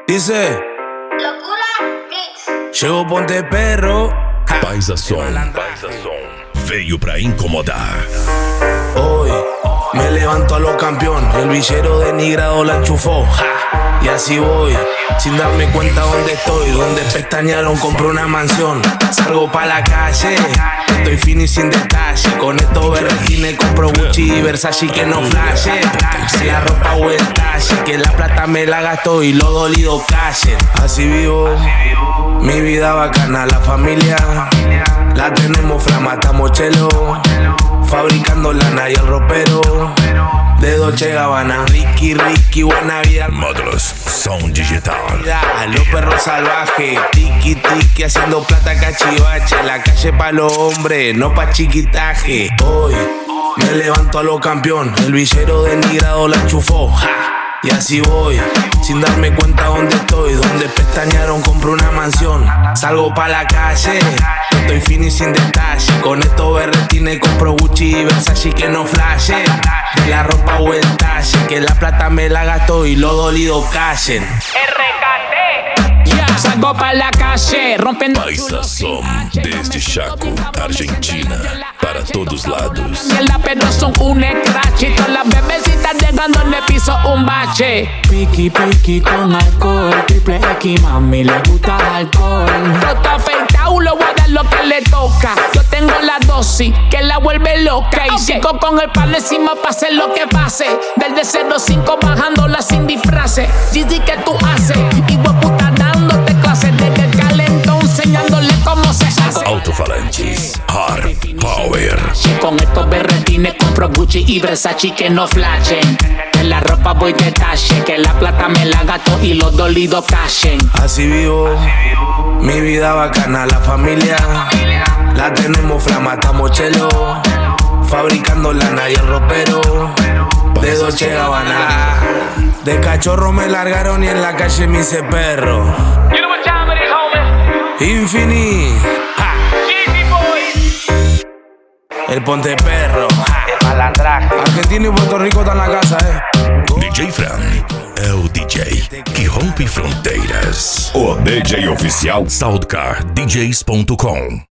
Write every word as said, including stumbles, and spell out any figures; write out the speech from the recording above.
Dice Loucura Mix. Chegou Ponte Perro. Paz a som, paz a som. Veio pra incomodar. Hoy me levanto a lo campeón. El villero denigrado la enchufó. Ja, y así voy, sin darme cuenta dónde estoy. Donde pestañaron compré una mansión. Salgo pa' la calle, estoy fino y sin detalle. Con estos berretines compro Gucci y Versace que no flashe. Si la ropa o el talle, que la plata me la gasto y lo dolido callen. Así vivo, mi vida bacana. La familia la tenemos flama, estamos chelo. Fabricando lana y el ropero de Dolce Gabbana. Ricky, Ricky, buena vida. Módulos Som Digital. Los perros salvajes, tiki, tiki, haciendo plata cachivache. La calle pa' los hombres, no pa' chiquitaje. Hoy me levanto a lo campeón. El villero denigrado la enchufó. Ja, y así voy, sin darme cuenta dónde estoy. Donde pestañaron compro una mansión. Salgo pa' la calle, estoy fino y sin detalle. Con estos berretines compro Gucci y Versace que no flashe. De la ropa o el talle, que la plata me la gasto y los dolidos callen. Yeah, salgo pa' la calle, rompiendo. Paz a som, desde Chaco, Argentina, para todos lados. Mierda, pero son un scratch. Y todas las bebecitas llegando le piso un bache. Piki, piki con alcohol. Triple X, mami, le gusta alcohol. No está afeitado, le voy a dar lo que le toca. Yo tengo la dosis que la vuelve loca. Y sigo con el pan encima, pase lo que pase. Del de cero cinco bajándola sin disfraces. Gigi, ¿qué tú haces? Y vos puta dándote clases desde el calentón, enseñándole cómo se hace. Altofalantes, Hard Power. Con estos berretines compro Gucci y Versace que no flashen. En la ropa voy de talle, que la plata me la gasto y los dolidos callen. Así vivo, mi vida bacana. La familia la tenemos flama, estamos chelo. Fabricando lana y el ropero de Dolce Gabbana. De cachorro me largaron y en la calle me hice perro. Infini, ja. El Ponte Perro, ja. Argentina y Puerto Rico están en la casa, eh. D J Fran é o D J que rompe fronteiras. O D J oficial Soundcar D Js ponto com.